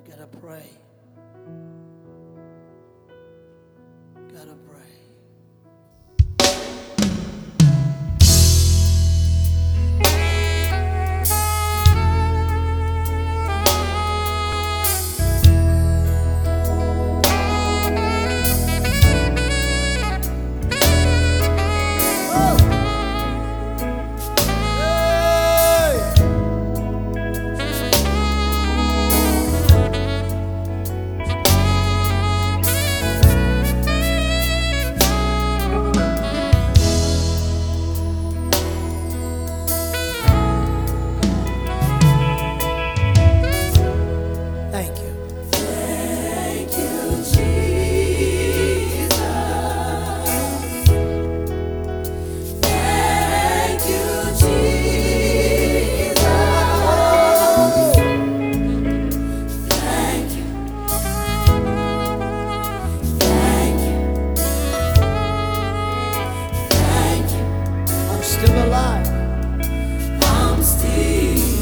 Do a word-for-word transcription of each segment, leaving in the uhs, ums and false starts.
Gotta pray. Gotta pray. Thank you. Thank you, Jesus. Thank you, Jesus. Thank you. Thank you. Thank you. I'm still alive. I'm still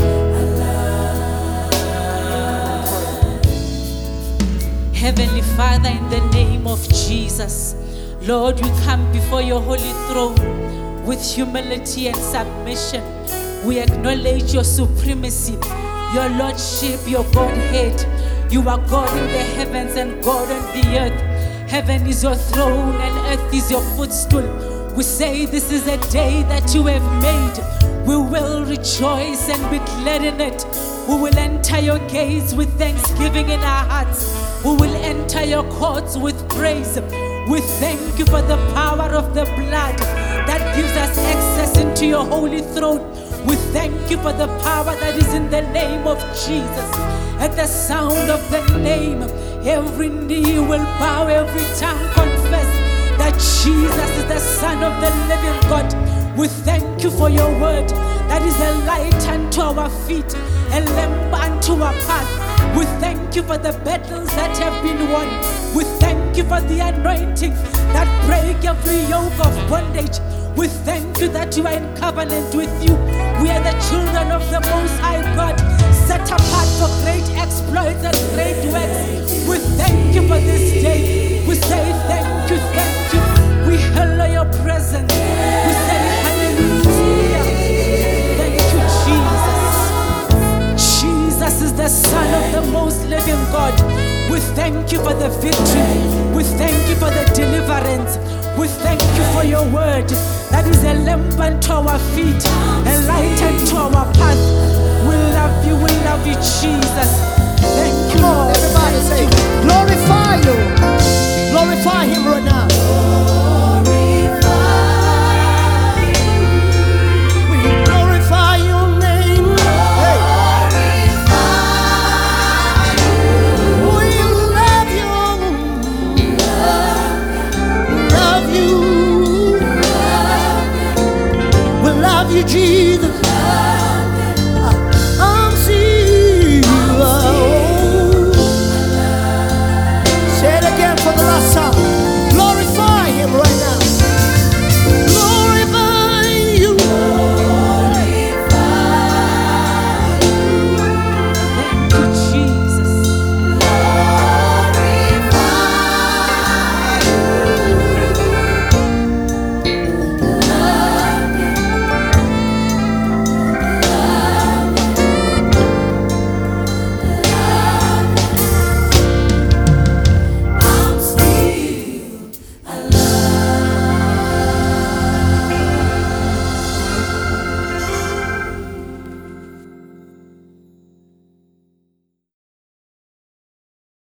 Heavenly Father, in the name of Jesus, Lord, we come before your holy throne with humility and submission. We acknowledge your supremacy, your lordship, your Godhead. You are God in the heavens and God on the earth. Heaven is your throne and earth is your footstool. We say this is a day that you have made. We will rejoice and be glad in it. We will enter your gates with thanksgiving in our hearts. We will enter your courts with praise. We thank you for the power of the blood that gives us access into your holy throne. We thank you for the power that is in the name of Jesus. At the sound of the name, every knee will bow, every tongue confess that Jesus is the Son of the living God. We thank you for your word that is a light unto our feet, a lamp unto our path. We thank you for the battles that have been won. We thank you for the anointing that break every yoke of bondage. We thank you that you are in covenant with you. We are the children of the Most High God, set apart for great exploits and great works. We thank you for this day. We say thank you, thank you. We hallow your presence. We say hallelujah. Thank you, Jesus. Jesus is the Son of the most living God. We thank you for the victory. We thank you for the deliverance. We thank you for your word that is a lamp unto our feet, a light unto our path. We love you, we love you, Jesus. Thank you, Come on, Lord. everybody say, glorify you. Glorify him right now.